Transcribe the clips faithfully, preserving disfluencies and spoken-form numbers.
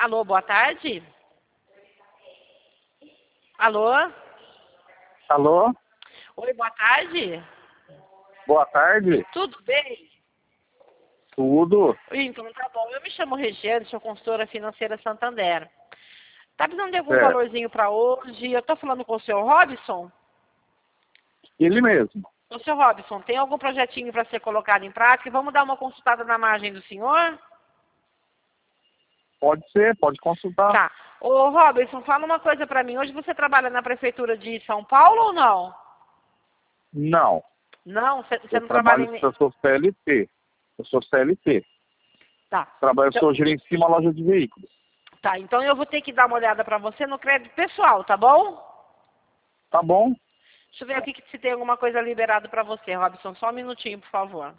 Alô, boa tarde. Alô? Alô? Oi, boa tarde. Boa tarde. Tudo bem? Tudo? Então, tá bom. Eu me chamo Regiane, sou consultora financeira Santander. Tá precisando de algum Certo. valorzinho para hoje? Eu tô falando com o senhor Robson? Ele mesmo. O senhor Robson, tem algum projetinho para ser colocado em prática? Vamos dar uma consultada na margem do senhor? Pode ser, pode consultar. Tá. Ô, Robson, fala uma coisa para mim. Hoje você trabalha na prefeitura de São Paulo ou não? Não. Não? Você Eu não trabalha trabalho, em... eu sou C L T. Eu sou C L T. Tá. Trabalho, eu Então, sou gerencio uma loja de veículos. tá, então eu vou ter que dar uma olhada para você no crédito pessoal, tá bom? Tá bom? Deixa eu ver aqui se tem alguma coisa liberada para você, Robson. Só um minutinho, por favor.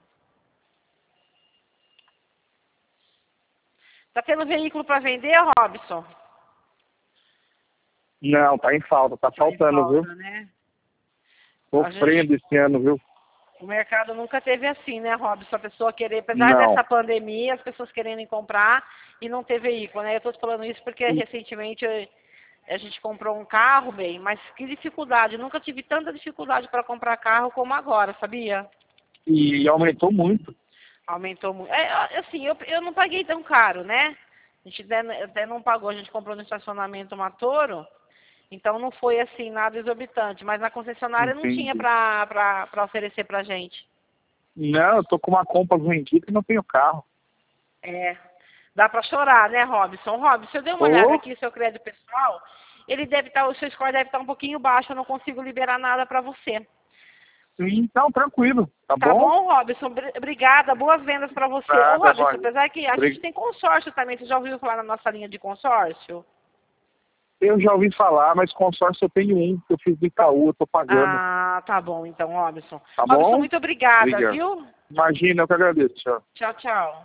Tá tendo veículo para vender, Robson? Não, tá em falta, tá Tá em faltando, viu? falta, né? A gente, Sofrendo esse ano, viu? o mercado nunca teve assim, né, Robson? A pessoa querer, apesar Não. dessa pandemia, as pessoas querendo comprar e não ter veículo, né? Eu tô te falando isso porque recentemente eu- a gente comprou um carro, bem, mas que dificuldade. Eu nunca tive tanta dificuldade para comprar carro como agora, sabia? E aumentou muito. Aumentou muito. É, assim, eu, eu não paguei tão caro, né? A gente até, até não pagou, a gente comprou no estacionamento uma Toro, então não foi assim, nada exorbitante. Mas na concessionária não tinha Entendi. pra, pra, pra oferecer pra gente. Não, eu tô com uma compra vendida e não tenho carro. É, dá pra chorar, né, Robson? Robson, eu dei uma olhada Ô, aqui, seu crédito pessoal, ele deve estar, o seu score deve estar um pouquinho baixo, eu não consigo liberar nada pra você. sim, não, tranquilo. Tá Tá bom? bom, Robson? Bri- Obrigada, boas vendas pra você. Ô, Nada, Robson, Roger. apesar que a gente Obri- tem consórcio também, você já ouviu falar na nossa linha de consórcio? Eu já ouvi falar, mas consórcio eu tenho um, que eu fiz do Itaú, eu tô pagando. Ah, tá bom, então, Robson. Tá Robson, bom? muito obrigada, Obrigado. viu? Imagina, eu que agradeço, tchau. Tchau, tchau.